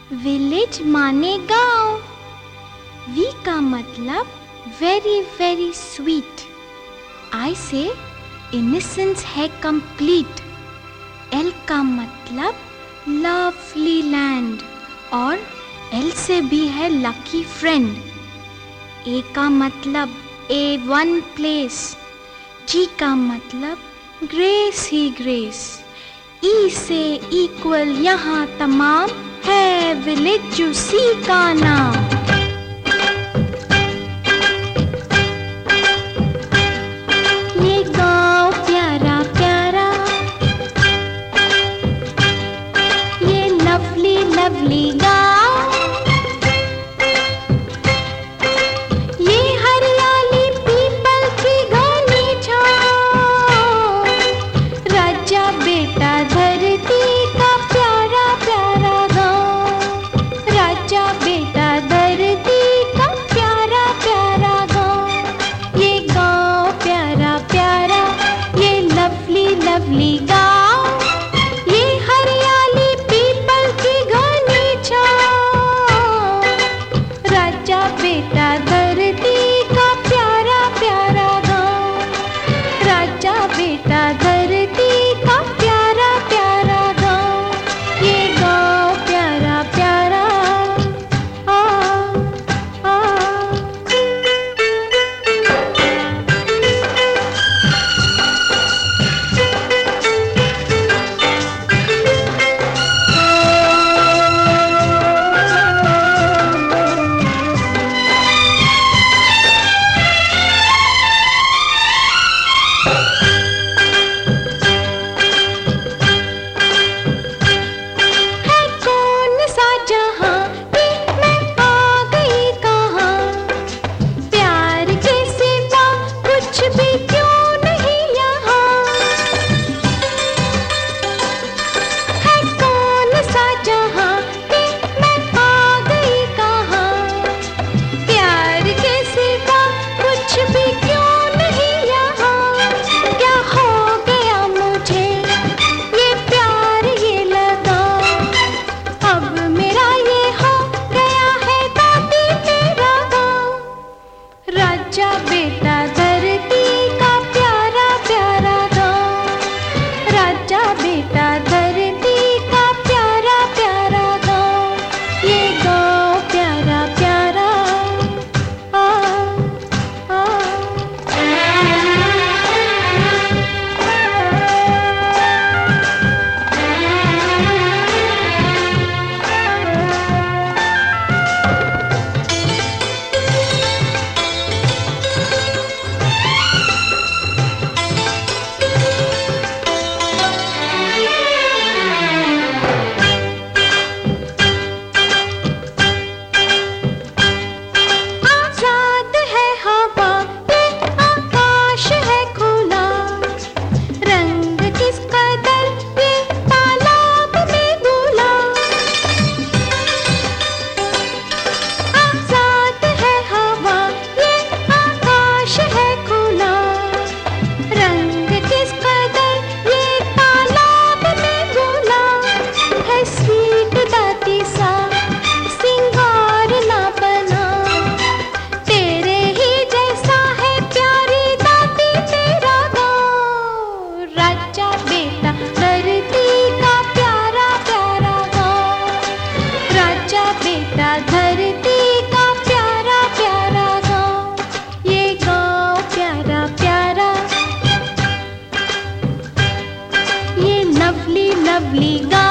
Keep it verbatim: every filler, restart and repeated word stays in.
Village माने गांव। We का मतलब वेरी वेरी स्वीट। आई से इनोसेंस है कंप्लीट। एल का मतलब लवली लैंड और एल से भी है लकी फ्रेंड। ए का मतलब ए वन प्लेस। जी का मतलब ग्रेस ही ग्रेस। ई से इक्वल यहाँ तमाम है विलेज जो सी का नाम। ये गाँव प्यारा प्यारा, ये लवली लवली गाँव। ये हरियाली पीपल की घनी छाँव। राजा बेटा धरती का प्यारा प्यारा गाँव। राजा बेटा धरती का प्यारा प्यारा गाँव। ये गाँव प्यारा प्यारा, ये लवली लवली गाँव। ये हरियाली पीपल की घनी छाँव। राजा बेटा धरती का प्यारा प्यारा गाँव। राजा बेटा धरती का प्यारा प्यारा गाँव। ये गाँव प्यारा प्यारा। आ, आ, है कौन सा जहाँ कि मैं आ गई कहाँ। प्यार के सिवा कुछ भी क्यों नहीं यहाँ। है कौन सा जहाँ कि मैं आ गई कहाँ। प्यार के सिवा कुछ भी क्यों नहीं यहाँ। क्या हो गया मुझे ये प्यार ये लगा। अब मेरा ये हो गया है दादी तेरा गाँव। राजा बेटा धरती का प्यारा प्यारा गाँव। राजा बेटा धरती का प्यारा प्यारा गाँव। ये गाँव प्यारा प्यारा। आ, आ, आजाद है हवा, ये आकाश है खुला। रंग किस कदर ये तालाब में घुला। आजाद है हवा, ये आकाश है खुला। रंग किस कदर ये तालाब में घुला। है स्वीट दाती सा सिंगार ना बना। तेरे ही जैसा है प्यारी दाती तेरा गाँव। राजा बेटा धरती का प्यारा प्यारा गाँव। राजा बेटा धरती का प्यारा प्यारा गाँव। ये गाँव प्यारा प्यारा, ये लवली लवली गाँव।